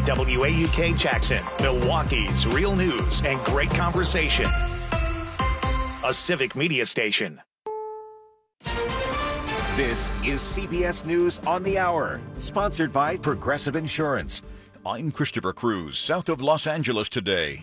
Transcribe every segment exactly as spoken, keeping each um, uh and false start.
W A U K Jackson, Milwaukee's real news and great conversation. A civic media station. This is C B S News on the Hour, sponsored by Progressive Insurance. I'm Christopher Cruz, south of Los Angeles today.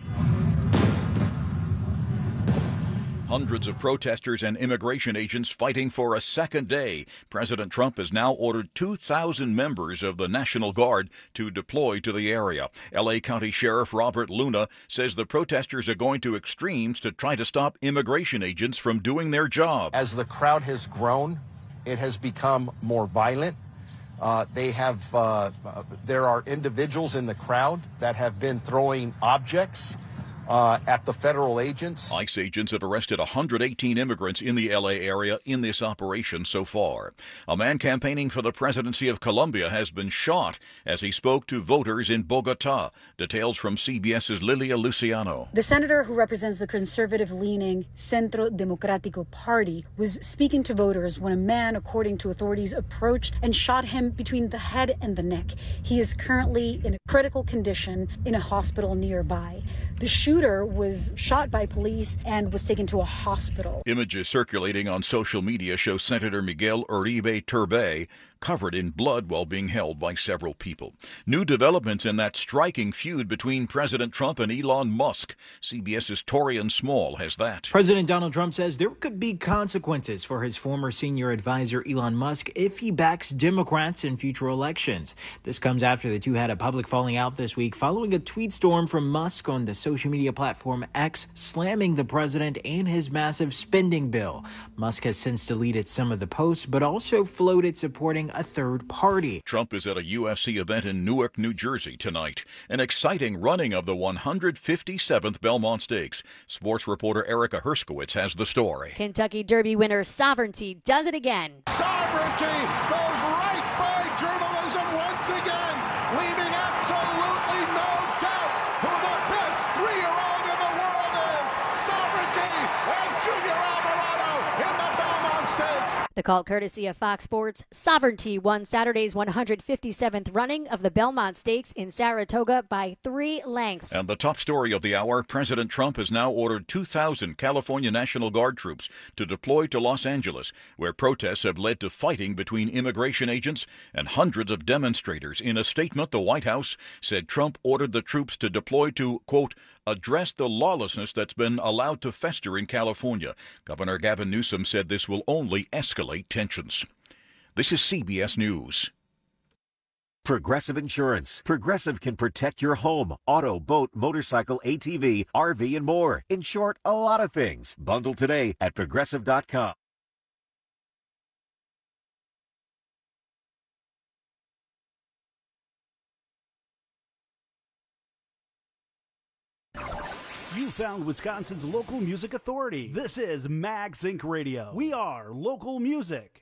Hundreds of protesters and immigration agents fighting for a second day. President Trump has now ordered two thousand members of the National Guard to deploy to the area. L A County Sheriff Robert Luna says the protesters are going to extremes to try to stop immigration agents from doing their job. As the crowd has grown, it has become more violent. Uh, they have, uh, uh, there are individuals in the crowd that have been throwing objects Uh, at the federal agents. ICE agents have arrested one hundred eighteen immigrants in the L A area in this operation so far. A man campaigning for the presidency of Colombia has been shot as he spoke to voters in Bogota. Details from CBS's Lilia Luciano. The senator who represents the conservative-leaning Centro Democrático Party was speaking to voters when a man, according to authorities, approached and shot him between the head and the neck. He is currently in a critical condition in a hospital nearby. The shooter was shot by police and was taken to a hospital. Images circulating on social media show Senator Miguel Uribe Turbay covered in blood while being held by several people. New developments in that striking feud between President Trump and Elon Musk. CBS's Torian Small has that. President Donald Trump says there could be consequences for his former senior advisor Elon Musk if he backs Democrats in future elections. This comes after the two had a public falling out this week following a tweet storm from Musk on the social media platform X, slamming the president and his massive spending bill. Musk has since deleted some of the posts, but also floated supporting a third party. Trump is at a U F C event in Newark, New Jersey tonight. An exciting running of the one hundred fifty-seventh Belmont Stakes. Sports reporter Erica Herskowitz has the story. Kentucky Derby winner Sovereignty does it again. Sovereignty goes right by journalism once again, leaving absolutely no doubt who the best three-year-old in the world is. Sovereignty and Junior Alvarado in the Belmont Stakes. The call courtesy of Fox Sports. Sovereignty won Saturday's one hundred fifty-seventh running of the Belmont Stakes in Saratoga by three lengths. And the top story of the hour, President Trump has now ordered two thousand California National Guard troops to deploy to Los Angeles, where protests have led to fighting between immigration agents and hundreds of demonstrators. In a statement, the White House said Trump ordered the troops to deploy to, quote, address the lawlessness that's been allowed to fester in California. Governor Gavin Newsom said this will only escalate tensions. This is C B S News. Progressive Insurance. Progressive can protect your home, auto, boat, motorcycle, A T V, R V, and more. In short, a lot of things. Bundle today at progressive dot com. You found Wisconsin's local music authority. This is Mag Sync Radio. We are local music.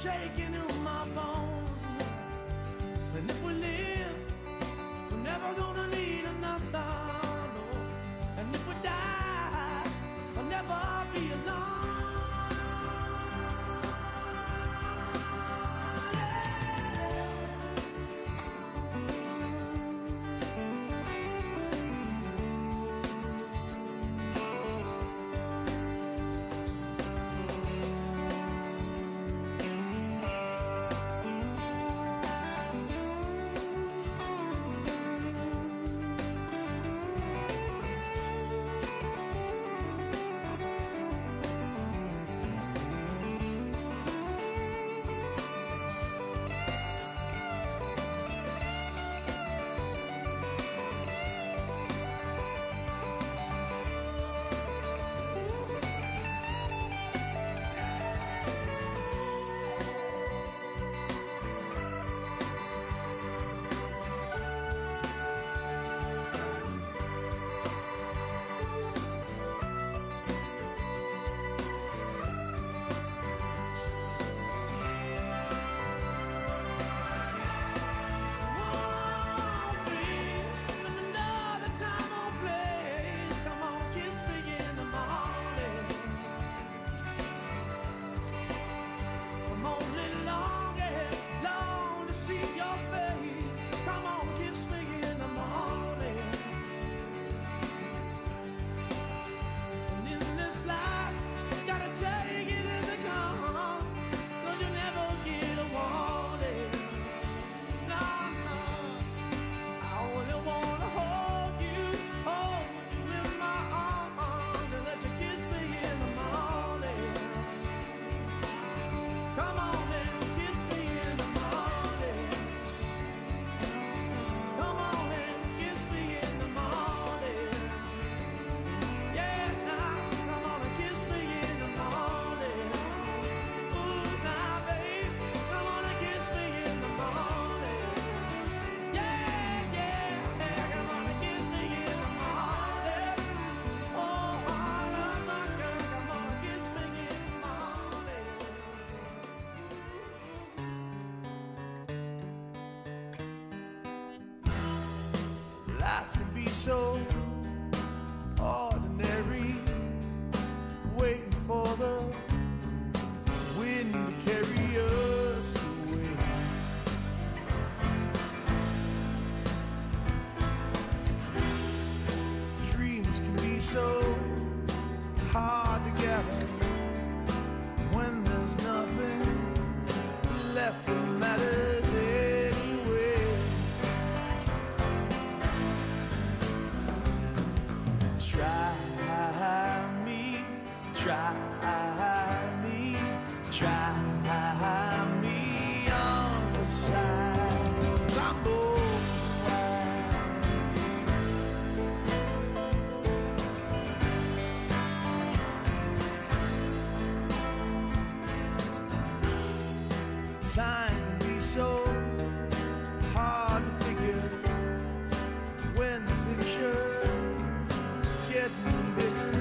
shaking in my bones. And if we live, we're never gonna need another. No. And if we die, I'll never be alone. So ordinary, waiting for the wind to carry us away. Dreams can be so hard to gather when there's nothing left that matters anyway. Try me, try me, try me on the side. I'm bold. Time can be so hard to figure when the picture's getting bigger.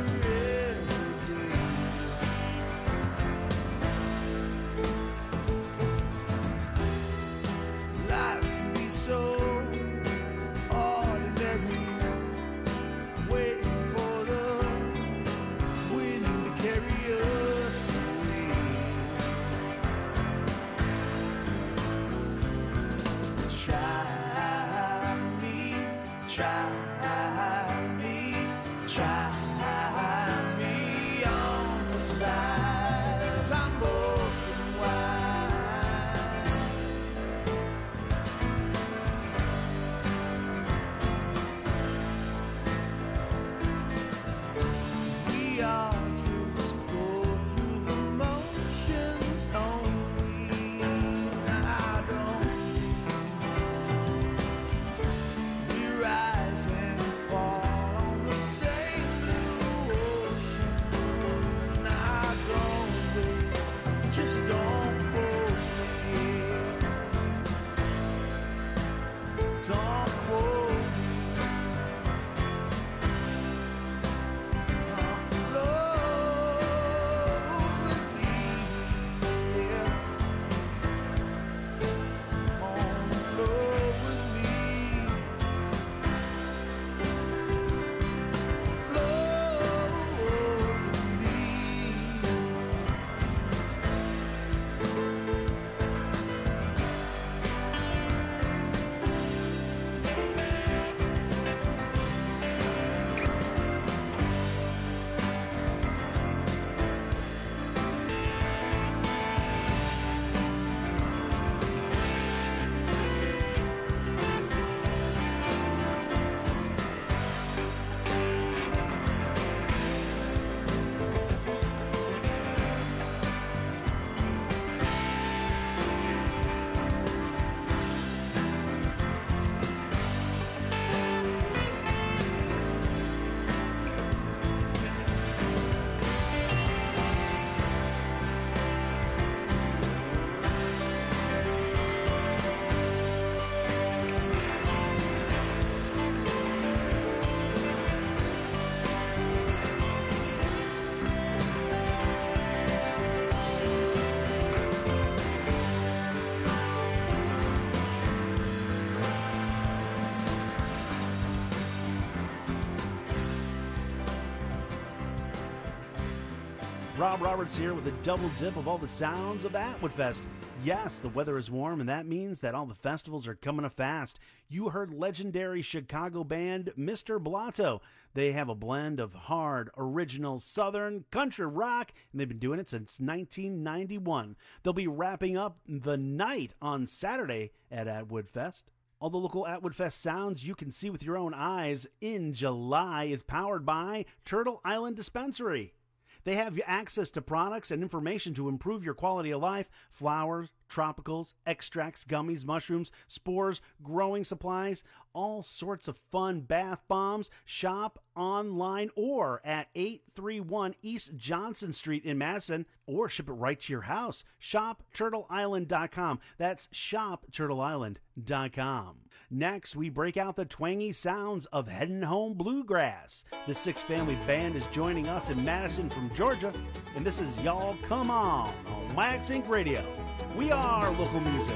Rob Roberts here with a double dip of all the sounds of Atwood Fest. Yes, the weather is warm, and that means that all the festivals are coming up fast. You heard legendary Chicago band Mister Blotto. They have a blend of hard, original, southern, country rock, and they've been doing it since nineteen ninety-one. They'll be wrapping up the night on Saturday at Atwood Fest. All the local Atwood Fest sounds you can see with your own eyes in July is powered by Turtle Island Dispensary. They have access to products and information to improve your quality of life. Flowers, tropicals, extracts, gummies, mushrooms, spores, growing supplies, all sorts of fun bath bombs. Shop online or at eight thirty-one East Johnson Street in Madison, or ship it right to your house. shop turtle island dot com. That's shop turtle island dot com. Next, we break out the twangy sounds of Headin' Home Bluegrass. The Six Family Band is joining us in Madison from Georgia, and this is Y'all Come On on Wax Inc Radio. We are local music.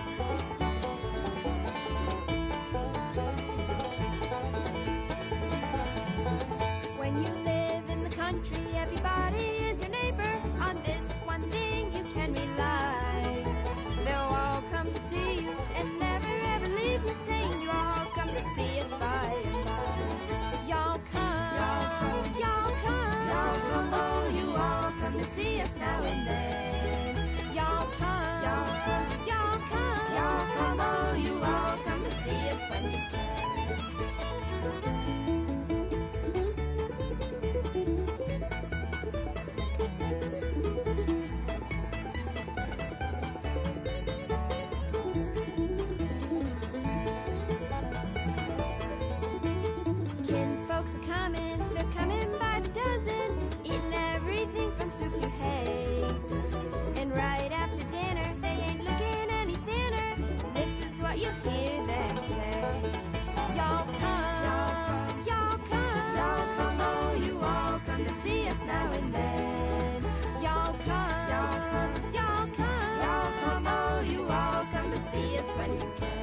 When you live in the country, everybody is your neighbor. On this one thing you can rely. They'll all come to see you and never ever leave you, saying you all come to see us by and by. Y'all come, y'all come, y'all come, y'all come. Oh, you all come to see us now and then. Y'all come, y'all come, y'all come, y'all come. Oh, you all come to see us when you can. Soup to hay, and right after dinner they ain't looking any thinner. This is what you hear them say: y'all come, y'all come, y'all come, y'all come. Oh, you all come to see us now and then. Y'all come, y'all come, y'all come, y'all come. Oh, you all come to see us when you can.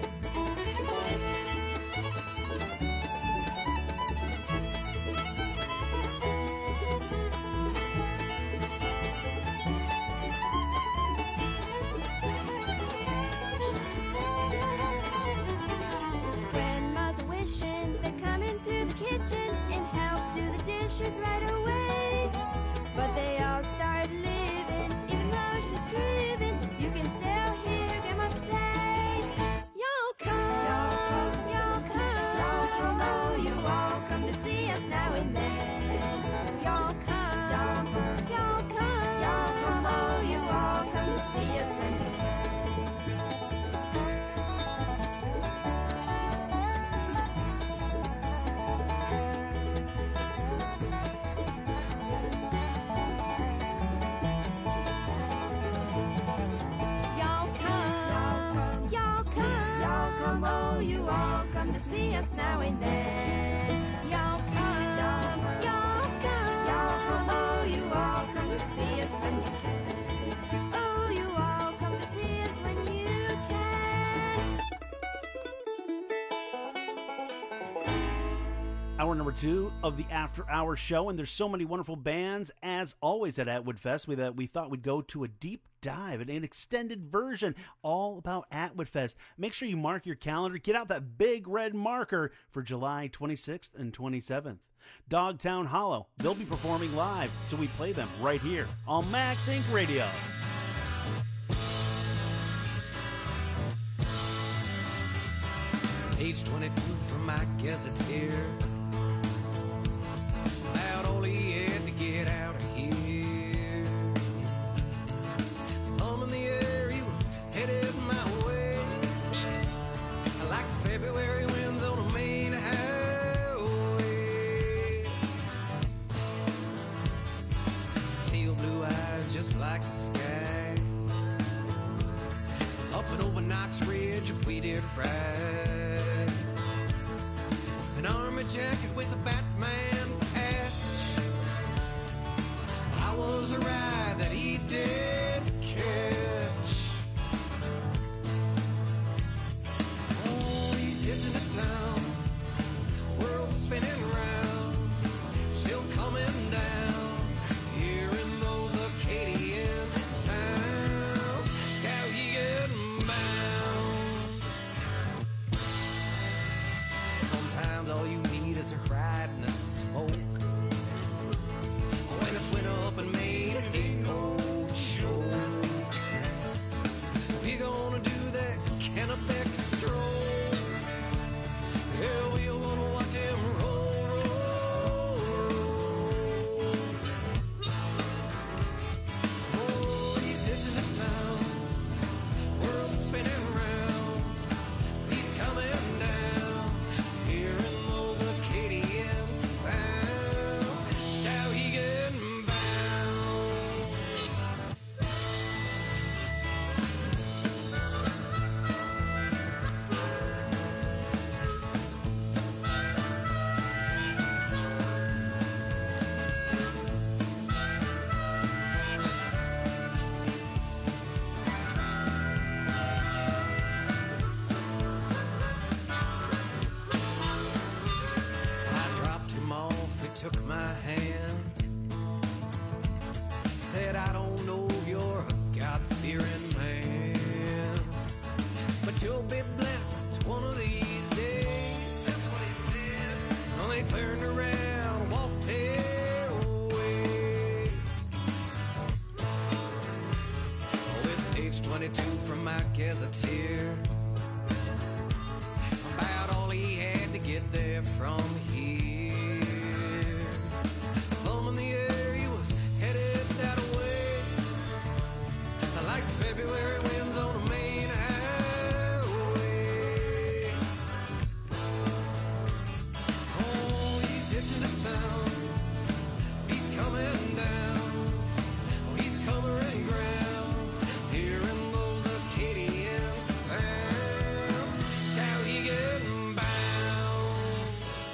Dishes right away, but they all start living, even though she's grieving. You can still hear grandma say, y'all come, y'all come, y'all come, y'all come. Oh, you all come to see us now and then. Y'all come, y'all come, y'all come, y'all come. Oh, you all come to see us when you can. Oh, you all come to see us now and then. Y'all come, y'all come, y'all come. Oh, you all come to see us when you can. Oh, you all come to see us when you can. Hour number two of the After Hours show, and there's so many wonderful bands, as always at Atwood Fest. We, uh, we thought we'd go to a deep dive and an extended version all about Atwood Fest. Make sure you mark your calendar. Get out that big red marker for July twenty-sixth and twenty-seventh. Dogtown Hollow, they'll be performing live, so we play them right here on Max Inc Radio. Page twenty-two from my gazetteer. Allowed all he had to get out of here. Thumb in the air, he was headed my way. Like the February winds on a main highway. Steel blue eyes just like the sky. Up and over Knox Ridge, we did ride. An army jacket with a Batman patch. I was a ride that he did catch. Oh, he's hitching to town, world spinning round, still coming down here in twenty-two from my gazetteer. About all he had to get there from here. Thumb in the air, he was headed that way. Like the February winds on a main highway. Oh, he's hitching to town. He's coming down. Oh, he's covering ground. Hearing those Acadian sounds. Skowhegan bound.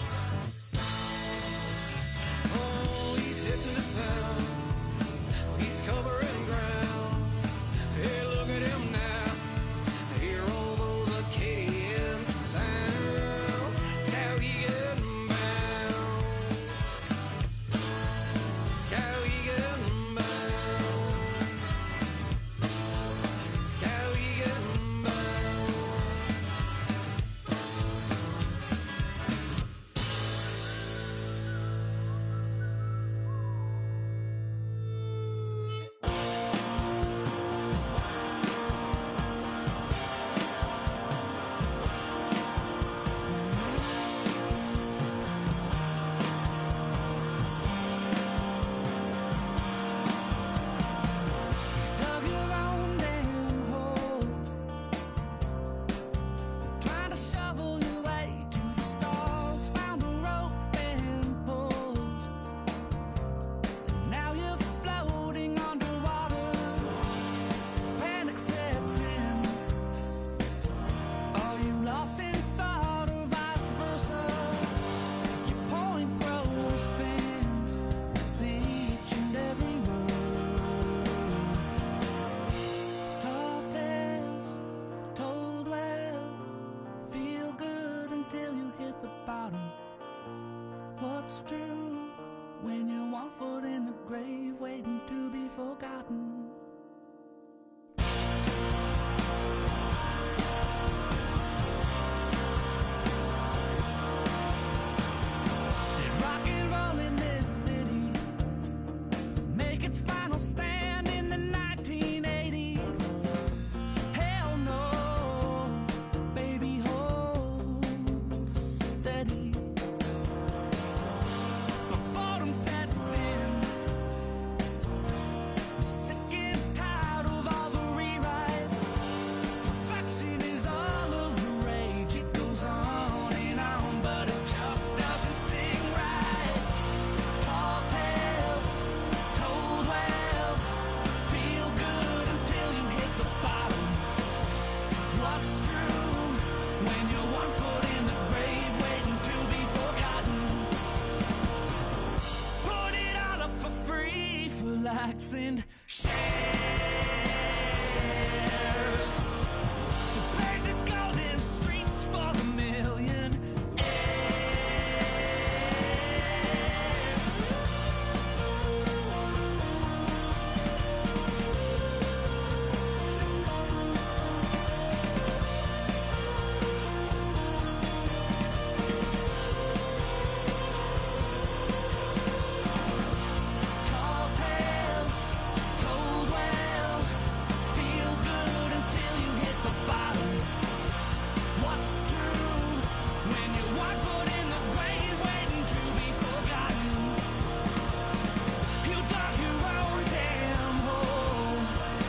Oh, he's hitching to town. Oh, he's covering ground. Hey, look at him now. Hear all those Acadian sounds. Skowhegan bound. Skowhegan bound. Skowhegan bound. Dug your own damn hole, trying to shovel your way to the stars. Found a rope and pulled, and now you're floating underwater. Panic sets in. Are you lost in thought or vice versa? Your point grows thin with each and every word. Tall tales told well, feel good until you hit the bottom. What's true when you're one foot in the grave waiting to be forgotten? Did rock and roll in this city make its final stand in the nineteen eighties? Hell no, baby, hold steady. But boredom sets in. Sick and tired of all the rewrites. Perfection is all of the rage. It goes on and on, but it just doesn't sing right. Tall tales told well, feel good until you hit the bottom. What's true when you're one foot in the grave waiting to be forgotten? Put it all up for free for likes and shares. To pave the golden streets for the millionaires. Tall tales told well, feel good until you hit the bottom. What's true when you're one foot in the grave waiting to be forgotten? You dug your own damn hole,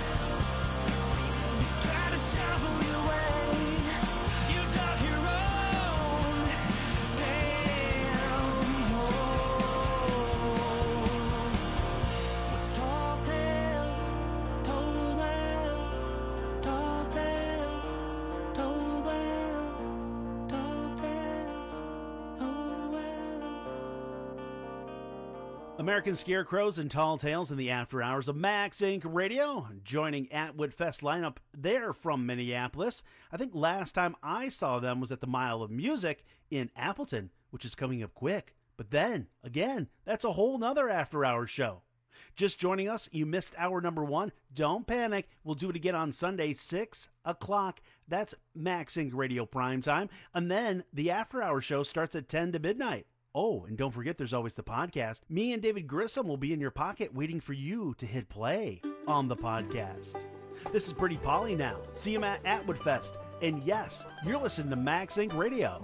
you tried to shovel your way. You dug your own damn hole. With tall tales told well, tall tales told well, tall tales told well. American Scarecrows and Tall Tales in the after hours of Max Incorporated. Radio. Joining Atwood Fest lineup there from Minneapolis. I think last time I saw them was at the Mile of Music in Appleton, which is coming up quick. But then, again, that's a whole nother after hours show. Just joining us, you missed hour number one. Don't panic. We'll do it again on Sunday, six o'clock. That's Max Inc Radio prime time. And then the after hour show starts at ten to midnight. Oh, and don't forget there's always the podcast. Me and David Grissom will be in your pocket waiting for you to hit play on the podcast. This is Pretty Polly now. See him at Atwood Fest. And yes, you're listening to Max Inc Radio.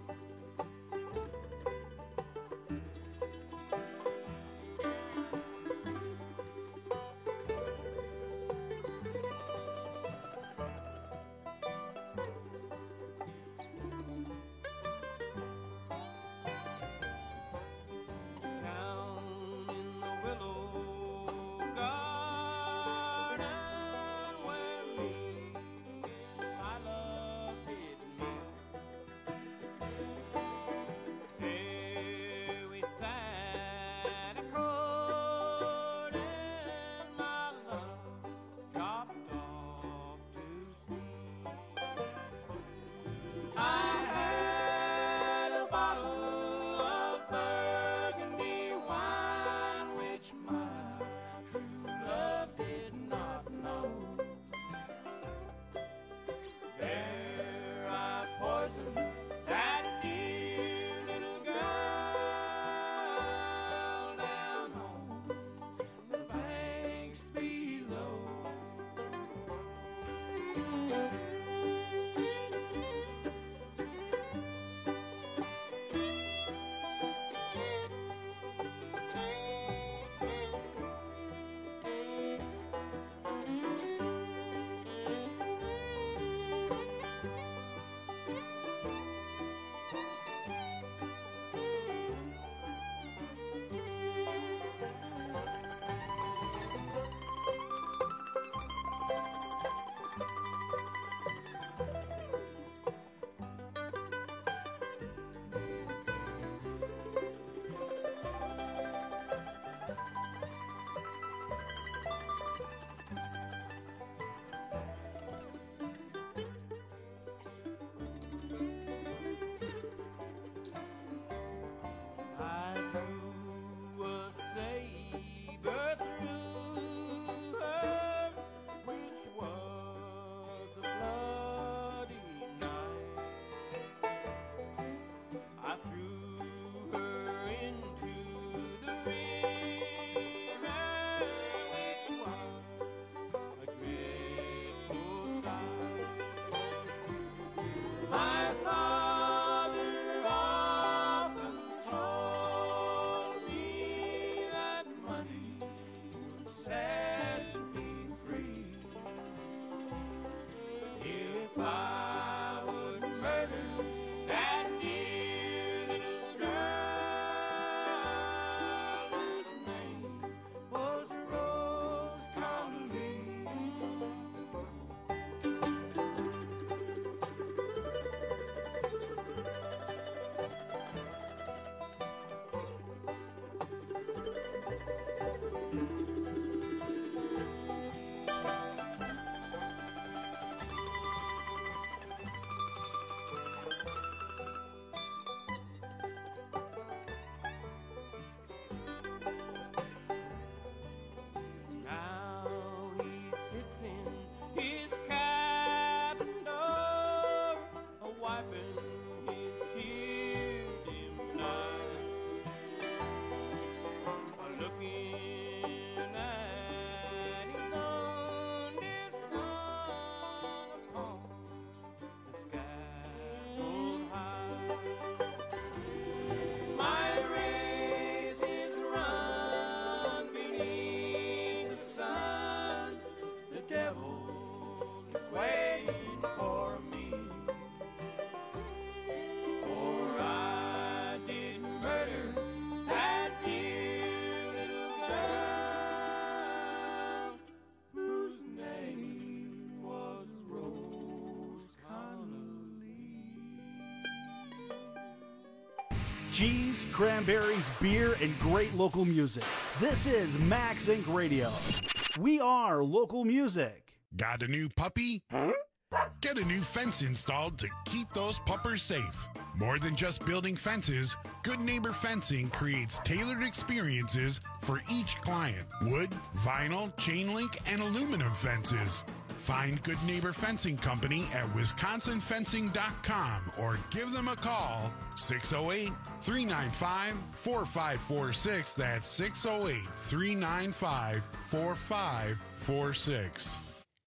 Cheese, cranberries, beer, and great local music. This is Max Inc Radio. We are local music. Got a new puppy? Huh? Get a new fence installed to keep those puppers safe. More than just building fences, Good Neighbor Fencing creates tailored experiences for each client. Wood, vinyl, chain link, and aluminum fences. Find Good Neighbor Fencing Company at wisconsin fencing dot com or give them a call, six oh eight, three nine five, four five four six. That's six oh eight, three nine five, four five four six.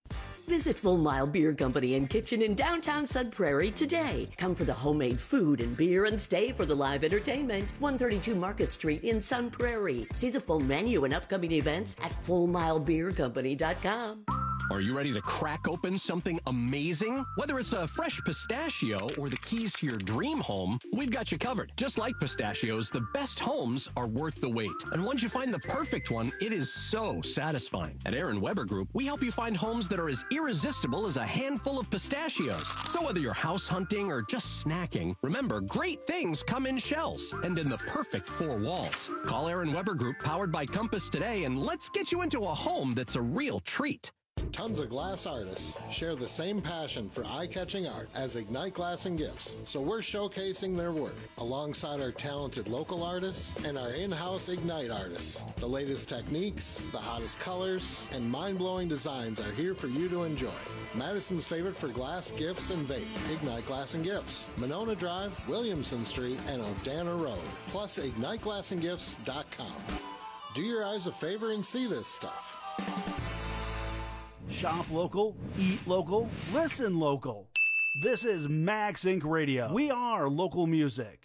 Visit Full Mile Beer Company and Kitchen in downtown Sun Prairie today. Come for the homemade food and beer and stay for the live entertainment. one thirty-two Market Street in Sun Prairie. See the full menu and upcoming events at full mile beer company dot com. Are you ready to crack open something amazing? Whether it's a fresh pistachio or the keys to your dream home, we've got you covered. Just like pistachios, the best homes are worth the wait. And once you find the perfect one, it is so satisfying. At Aaron Weber Group, we help you find homes that are as irresistible as a handful of pistachios. So whether you're house hunting or just snacking, remember, great things come in shells and in the perfect four walls. Call Aaron Weber Group, powered by Compass, today, and let's get you into a home that's a real treat. Tons of glass artists share the same passion for eye-catching art as Ignite Glass and Gifts, so we're showcasing their work alongside our talented local artists and our in-house Ignite artists. The latest techniques, the hottest colors, and mind-blowing designs are here for you to enjoy. Madison's favorite for glass, gifts, and vape, Ignite Glass and Gifts. Monona Drive, Williamson Street, and Odana Road, plus ignite glass and gifts dot com. Do your eyes a favor and see this stuff. Shop local, eat local, listen local. This is Max Incorporated. Radio. We are local music.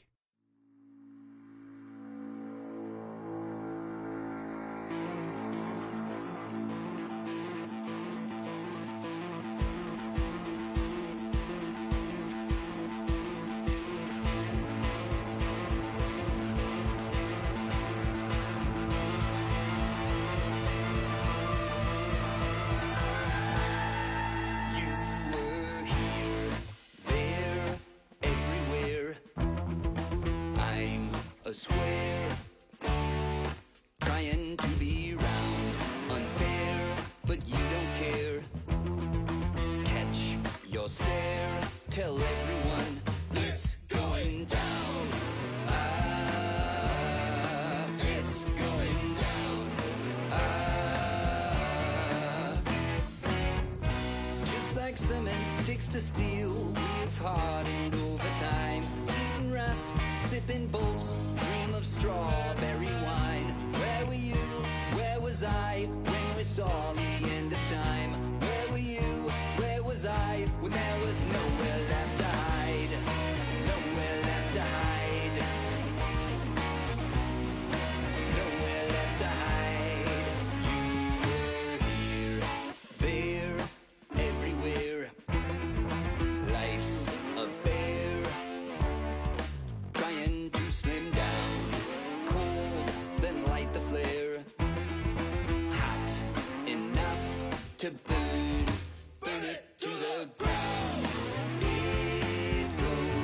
To burn, burn it to the ground. It goes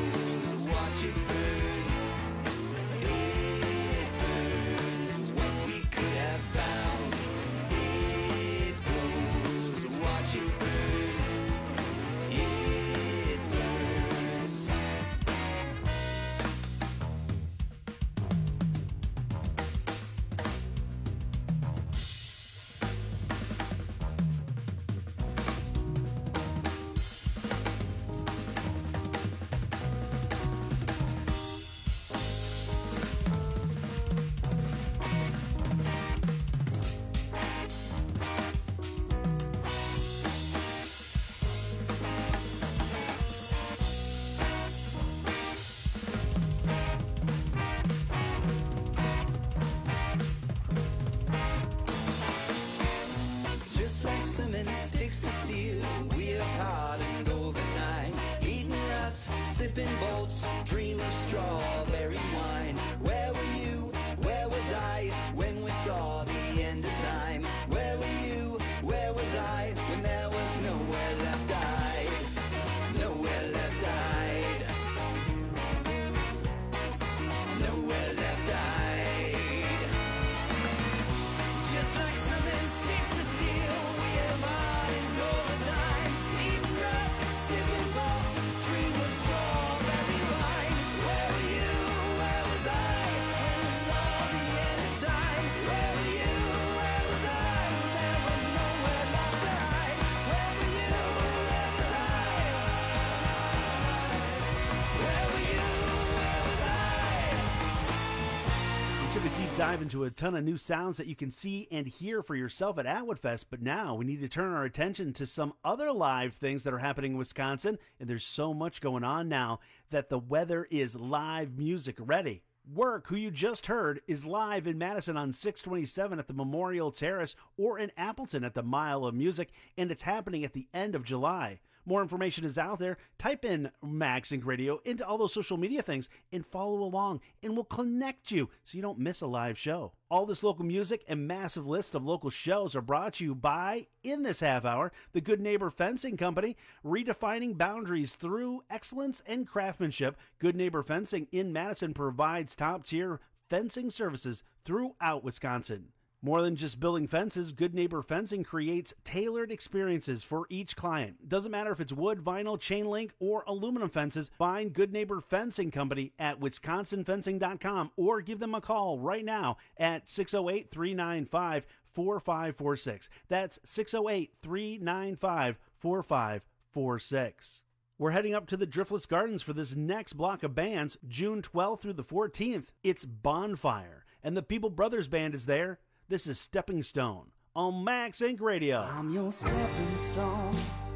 dive into a ton of new sounds that you can see and hear for yourself at Atwood Fest, but now we need to turn our attention to some other live things that are happening in Wisconsin, and there's so much going on now that the weather is live music ready. Work, who you just heard, is live in Madison on six twenty-seven at the Memorial Terrace or in Appleton at the Mile of Music, and it's happening at the end of July. More information is out there. Type in Max Inc Radio into all those social media things and follow along, and we'll connect you so you don't miss a live show. All this local music and massive list of local shows are brought to you by, in this half hour, the Good Neighbor Fencing Company, redefining boundaries through excellence and craftsmanship. Good Neighbor Fencing in Madison provides top-tier fencing services throughout Wisconsin. More than just building fences, Good Neighbor Fencing creates tailored experiences for each client. Doesn't matter if it's wood, vinyl, chain link, or aluminum fences, find Good Neighbor Fencing Company at wisconsin fencing dot com or give them a call right now at six oh eight, three nine five, four five four six. That's six oh eight, three nine five, four five four six. We're heading up to the Driftless Gardens for this next block of bands, June twelfth through the fourteenth. It's Bonfire, and the People Brothers Band is there. This is Stepping Stone on Max Inc Radio. I'm your stepping stone.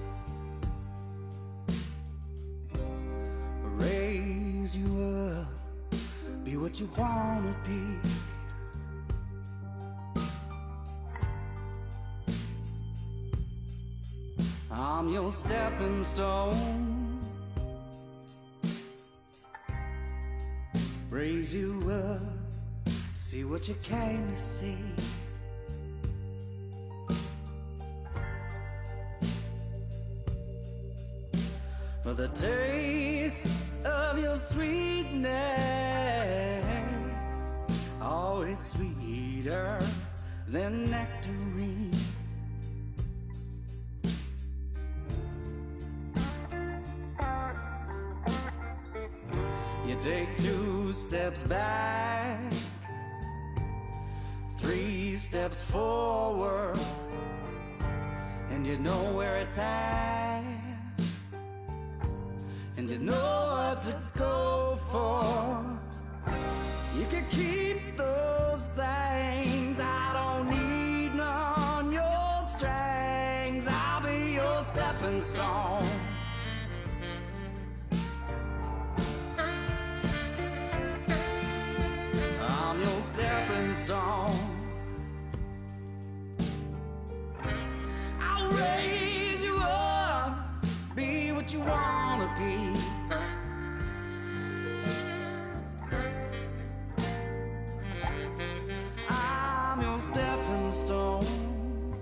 Raise you up. Be what you wanna be. I'm your stepping stone. Raise you up. See what you came to see. For the taste of your sweetness, always sweeter than nectarine. You take two steps back, three steps forward, and you know where it's at, and you know what to go for. You can keep those things, I don't need none, your strings, I'll be your stepping stone. I'm your stepping stone. I'll raise you up, be what you wanna be. I'm your stepping stone.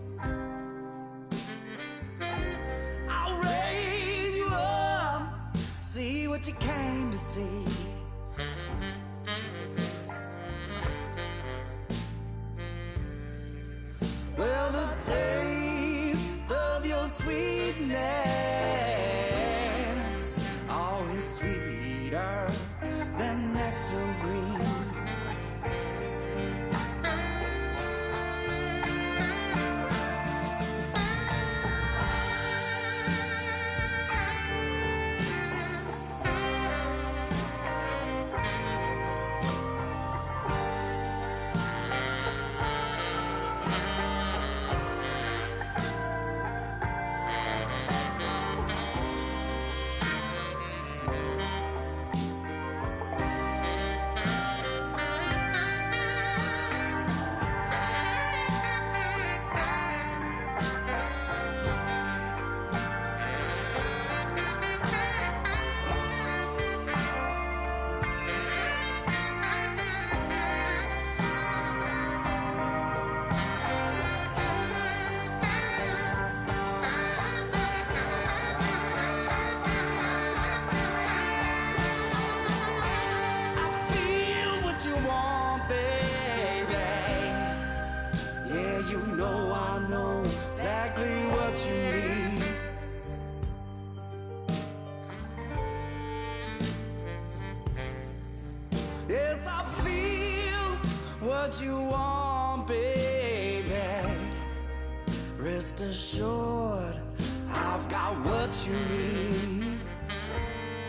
I'll raise you up, see what you came to see. Well, the taste of your sweetness, always sweeter than nectarine. What you want, baby. Rest assured, I've got what you need.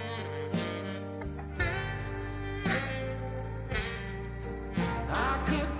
I could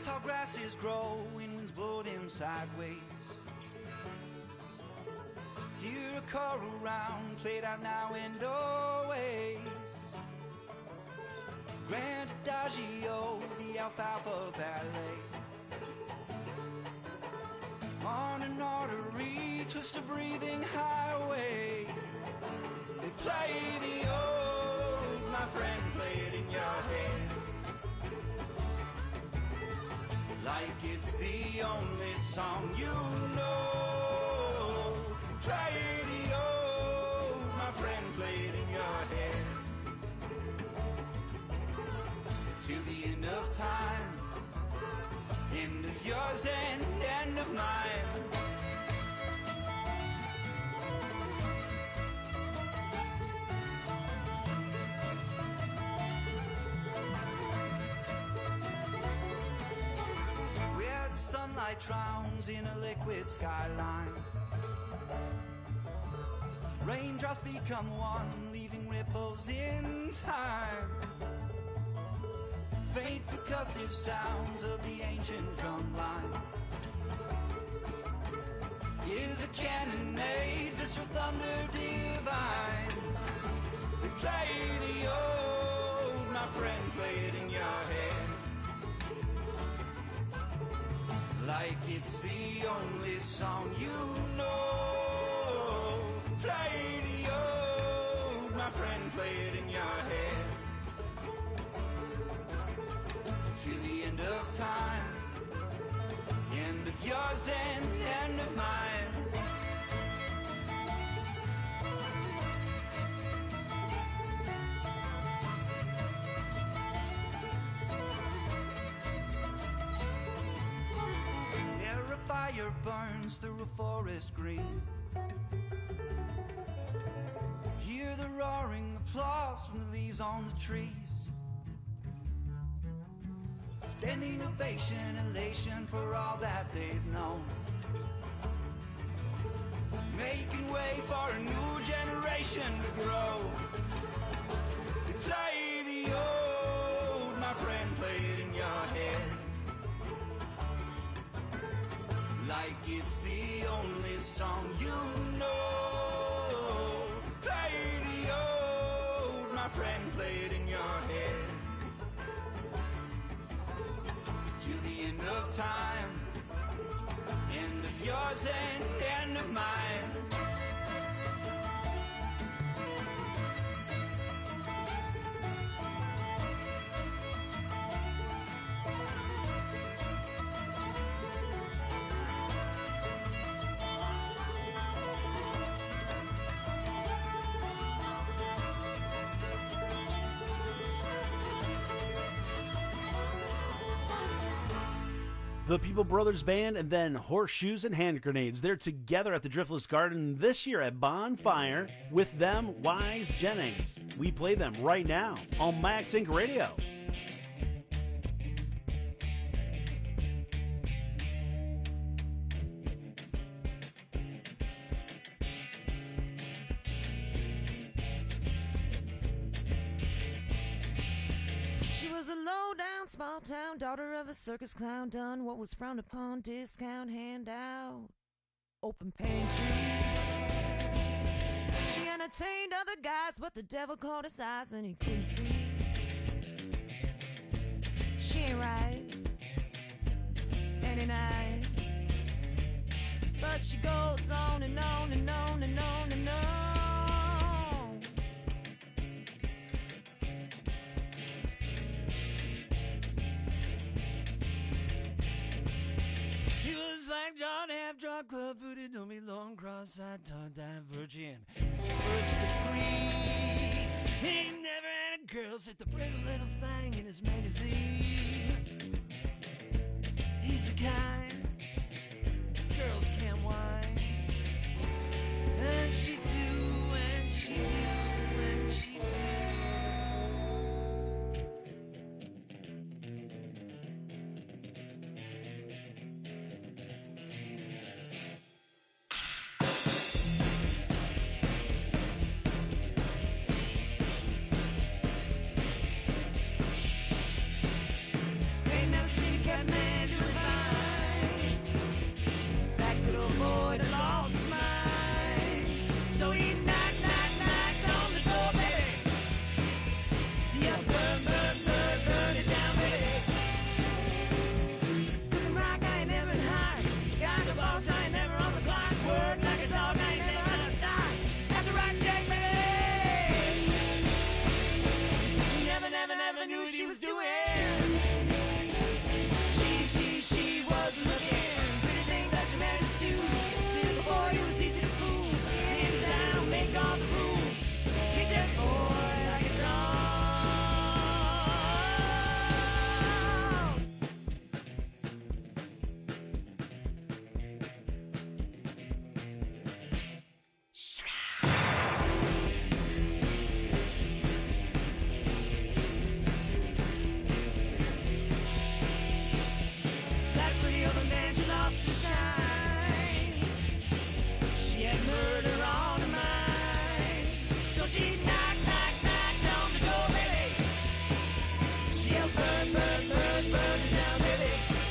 Tall grasses grow when winds blow them sideways. Hear a choral round played out now and always. Grand Adagio, the Alfalfa Ballet. On an artery, twist a breathing highway. They play the ode, my friend, play it in your head. Like it's the only song you know. Play the ode, my friend, play it in your head. Till the end of time, end of yours and end of mine. Where the sunlight drowns in a liquid skyline. Raindrops become one, leaving ripples in time. Faint percussive sounds of the ancient drum line. Is a cannonade, visceral thunder divine. They play the ode, my friend, play it in your head. Like it's the only song you know. Play the ode, my friend, play it in your head. Till the end of time, end of yours and end of mine. There a fire burns through a forest green. Hear the roaring applause from the leaves on the trees. Standing ovation, elation for all that they've known. Making way for a new generation to grow. They play the ode, my friend, play it in your head. Like it's the only song you know. Play the ode, my friend, play it in your head. Till the end of time, end of yours and end of mine. The People Brothers Band, and then Horseshoes and Hand Grenades. They're together at the Driftless Garden this year at Bonfire. With them, Wise Jennings. We play them right now on Max Inc Radio. Small town, daughter of a circus clown, done what was frowned upon, discount handout, open pantry. She entertained other guys, but the devil caught his eyes and he couldn't see. She ain't right any night, but she goes on and on and on and on and on. Like John half drunk, club footed, don't be long, cross-eyed, tongue divergent. First degree, he never had a girl, set the pretty little thing in his magazine. He's the kind girls can't whine, and she do, and she do, and she do. was doing. She, she, she was looking. Pretty thing that she managed to do. Till the boy, it was easy to fool. Hit down, make all the rules. Treat your boy like a dog. That pretty other man, she lost her shine. She had murder on her mind. So she knocked, knocked, knocked on the door, baby. She yelled, burn, burn, burn, burn it down, baby.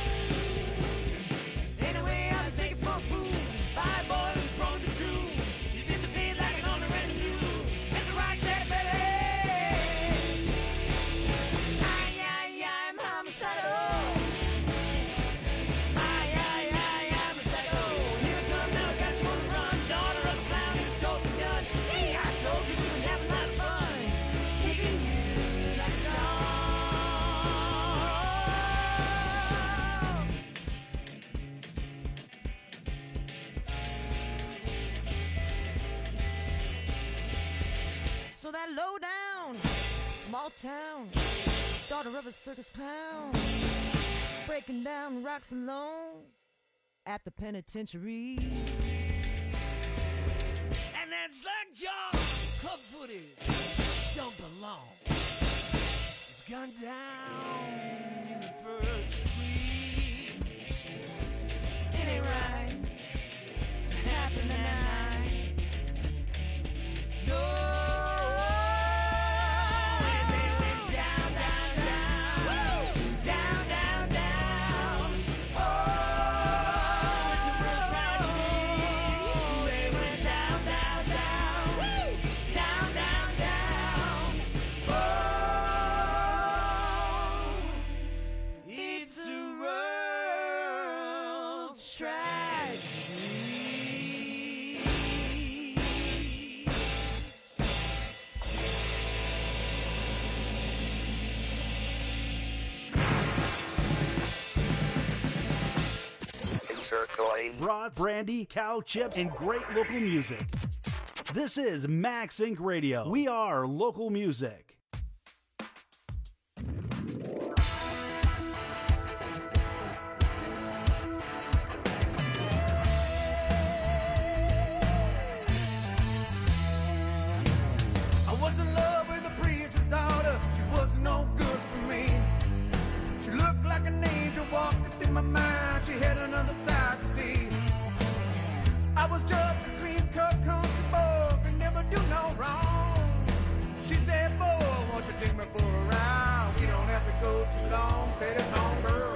Anyway, I'll take it for a fool. Bye, boy, who's prone to drool. You spin the bed like an on-the-random mule. That's a right shot, baby. Ay, ay, ay, I'm homicidal. Ay, ay, ay, I'm a psycho. Here I come, now I got you on the run. Daughter of a clown who's toting a gun. See, I told you we would have a lot of fun. Kicking you like a dog. So that low down, small town, daughter of a circus clown, breaking down rocks alone at the penitentiary. And that slack jaw, club footed, don't belong. It's gone down in the first degree. It ain't right. It happened that night. No. And they went down, down, down. Down, down, down. Oh, it's a real tragedy. They went down, down, down. Down, down, down. Oh, it's a real tragedy. Brats, brandy, cow chips, and great local music. This is Max Inc Radio. We are local music. I was in love with the preacher's daughter. She was no good for me. She looked like an angel walking through my mind. She had another side to see. I was just a clean-cut country boy, could never do no wrong. She said, boy, won't you take me for a ride? We don't have to go too long. Said it's on, girl.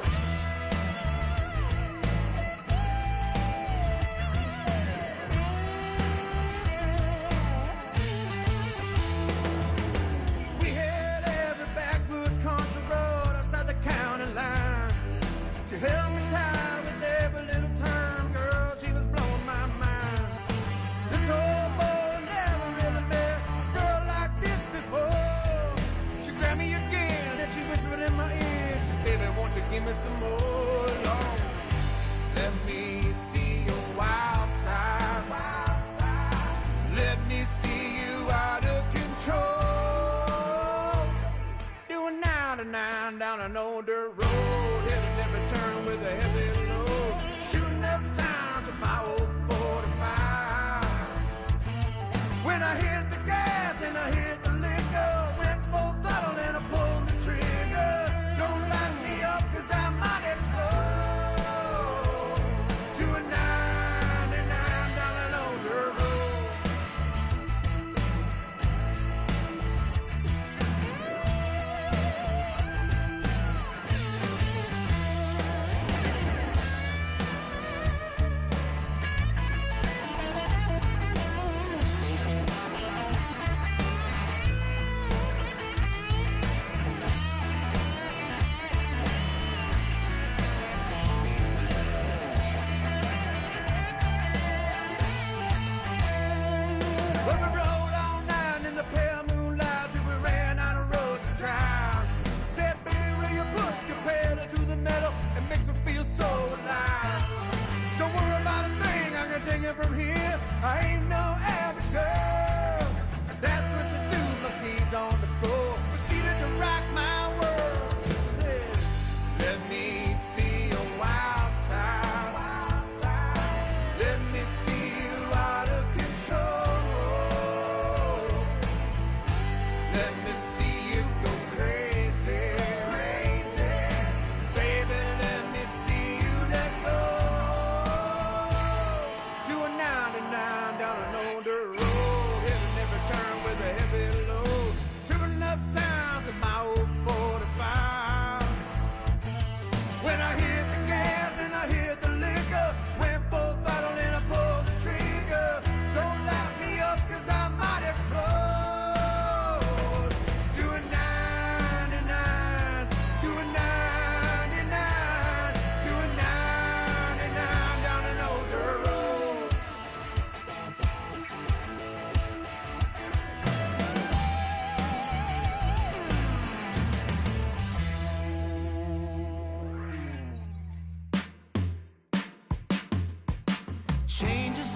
We had every backwoods country road outside the county line. She held me tight with every little turn, girl. She was blowing my mind. This old boy never really met a girl like this before. She grabbed me again and she whispered in my ear. She said, "Baby, won't you give me some more, Lord? Let me see your wild side, wild side. Let me see you out of control. Doing ninety-nine down an old dirt road, heading every turn with a heavy load, shooting up signs with my old forty-five. When I hit the gas and I hit the liquor, went full throttle and I pulled the trigger. Don't lock me up 'cause I might explode. Doing ninety-nine down an old dirt road.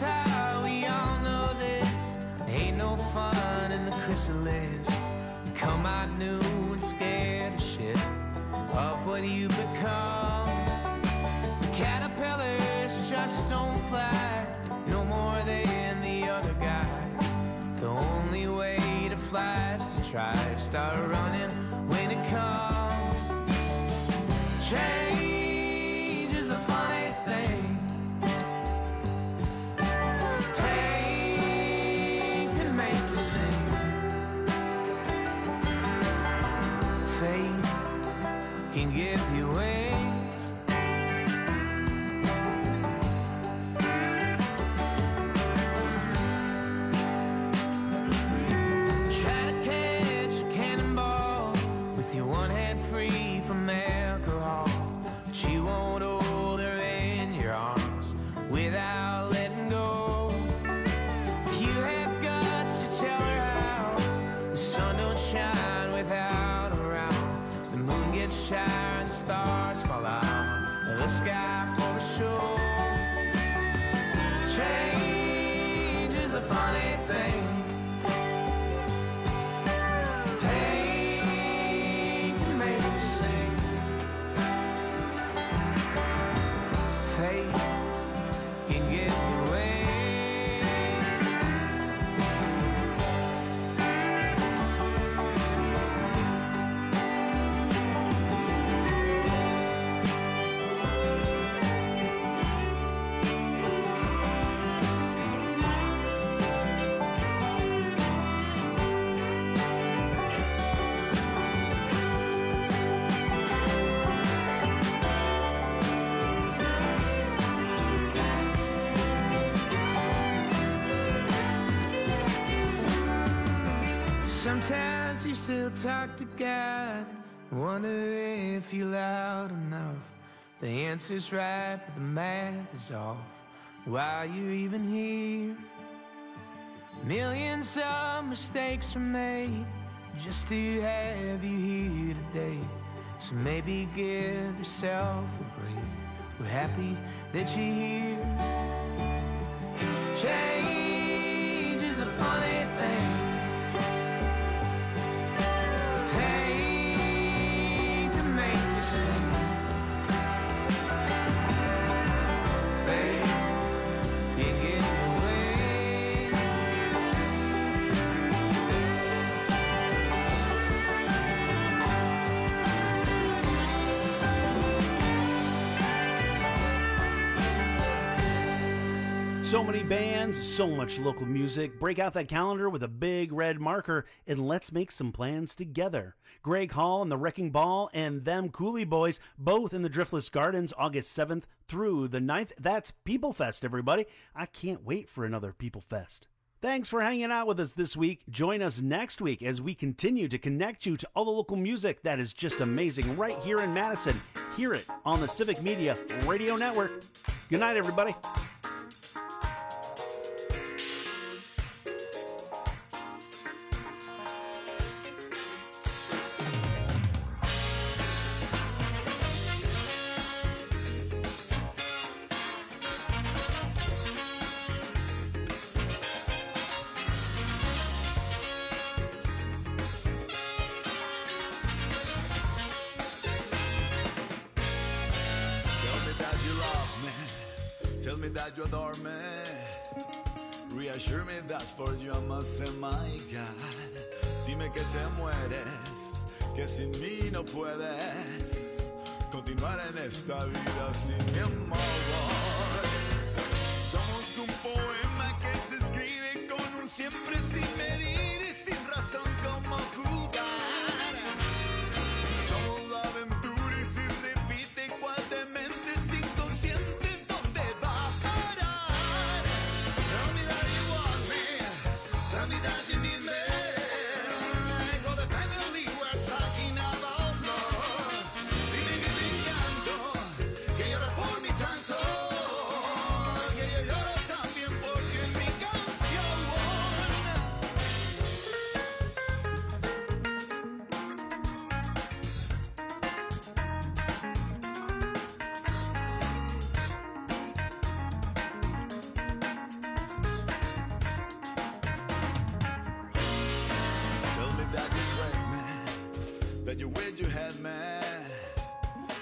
how we all know this. Ain't no fun in the chrysalis. You come out new and scared of shit, of what you become. Caterpillars just don't fly, no more than the other guy. The only way to fly is to try, start running when it comes. Change is a funny thing. Pain can make you sing. Faith can give you wings. Try to catch a cannonball with your one hand free from alcohol, but you won't hold her in your arms without letting go. If you have guts to tell her how, the sun don't shine without her around. The moon gets shy and the stars fall out of the sky for a show. Change is a funny thing. Pain can make you sing. Faith can give you wings. Sometimes you still talk to God, wonder if you're loud enough. The answer's right, but the math is off. While you're even here, millions of mistakes are made just to have you here today. So maybe give yourself a break. We're happy that you're here. Change is a funny thing. Pain can make you sing. Faith can give you wings. So many bands, so much local music. Break out that calendar with a big red marker and let's make some plans together. Greg Hall and the Wrecking Ball and them Cooley Boys, both in the Driftless Gardens, August seventh through the ninth. That's People Fest, everybody. I can't wait for another People Fest. Thanks for hanging out with us this week. Join us next week as we continue to connect you to all the local music that is just amazing right here in Madison. Hear it on the Civic Media Radio Network. Good night, everybody. Tell me that you adore me. Reassure me that for you I must say my God. Dime que te mueres, que sin mí no puedes continuar en esta vida sin mi amor. Somos un poema que se escribe con un siempre sin medir y sin razón como jugar. Somos la aventura y si repite cual de mentes inconscientes. Tell me that you need me. Codependently we're talking about love. Dime que te encanto, que lloras por mí tanto, que yo lloro también porque en mi canción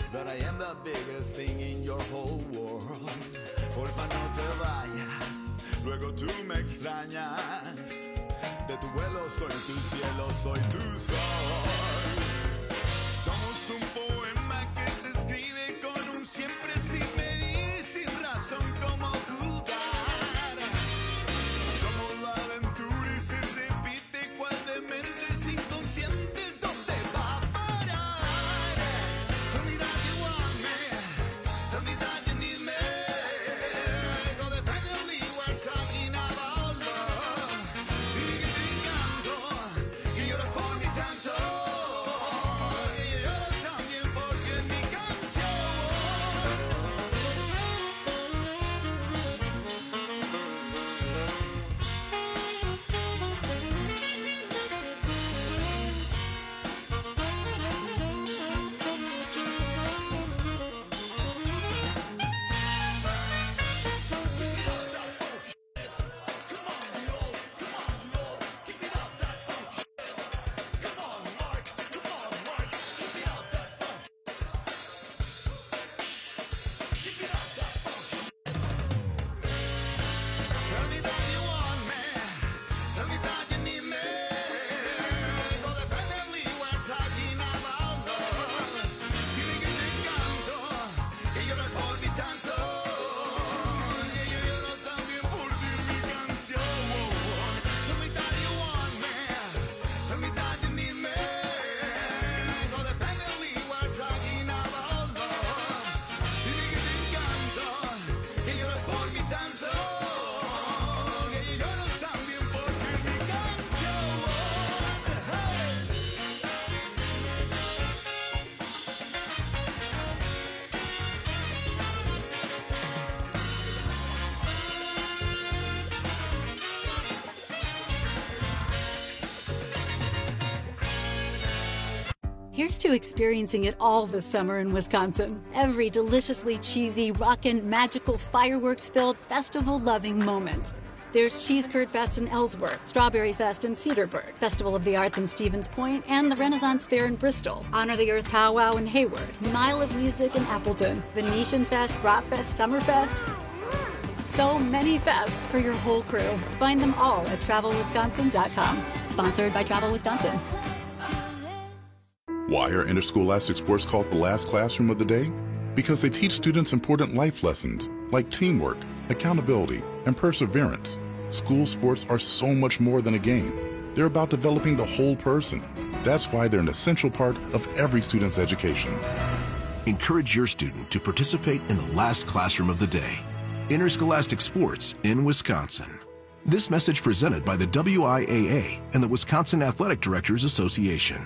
that I am the biggest thing in your whole world. Porfa, no te vayas, luego tú me extrañas. De tu vuelo soy tu cielo, soy tu sol. Somos un poema que se escribe con un siempre sin medir, sin razón como jugar. Somos la aventura y se repite cual de mentes inconscientes. ¿Dónde va a parar? Tell me that you want me, tell me that you need me. Codependently we're talking about love. Dime que te encanto, que lloras por mi tanto. Here's to experiencing it all this summer in Wisconsin. Every deliciously cheesy, rockin', magical, fireworks-filled, festival-loving moment. There's Cheese Curd Fest in Ellsworth, Strawberry Fest in Cedarburg, Festival of the Arts in Stevens Point, and the Renaissance Fair in Bristol, Honor the Earth Powwow in Hayward, Mile of Music in Appleton, Venetian Fest, Brat Fest, Summerfest. So many fests for your whole crew. Find them all at travel wisconsin dot com. Sponsored by Travel Wisconsin. Why are interscholastic sports called the last classroom of the day? Because they teach students important life lessons like teamwork, accountability, and perseverance. School sports are so much more than a game. They're about developing the whole person. That's why they're an essential part of every student's education. Encourage your student to participate in the last classroom of the day. Interscholastic sports in Wisconsin. This message presented by the W I A A and the Wisconsin Athletic Directors Association.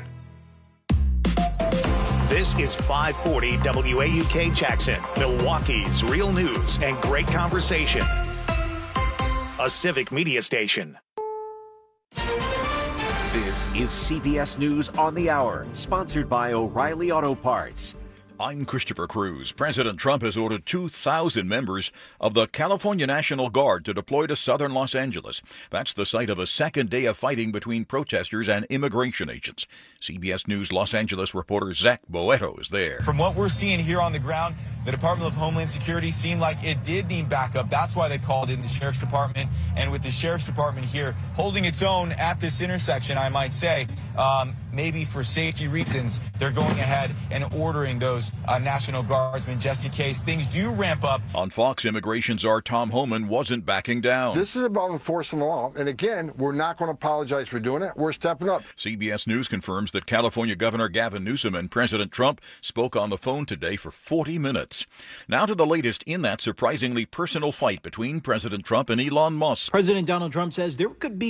This is five forty W A U K Jackson, Milwaukee's real news and great conversation. A civic media station. This is C B S News on the Hour, sponsored by O'Reilly Auto Parts. I'm Christopher Cruz. President Trump has ordered two thousand members of the California National Guard to deploy to southern Los Angeles. That's the site of a second day of fighting between protesters and immigration agents. C B S News Los Angeles reporter Zach Boeto is there. From what we're seeing here on the ground, the Department of Homeland Security seemed like it did need backup. That's why they called in the Sheriff's Department. And with the Sheriff's Department here holding its own at this intersection, I might say, um, maybe for safety reasons, they're going ahead and ordering those uh, National Guardsmen just in case things do ramp up. On Fox, immigration czar Tom Homan wasn't backing down. This is about enforcing the law. And again, we're not going to apologize for doing it. We're stepping up. C B S News confirms that California Governor Gavin Newsom and President Trump spoke on the phone today for forty minutes. Now to the latest in that surprisingly personal fight between President Trump and Elon Musk. President Donald Trump says there could be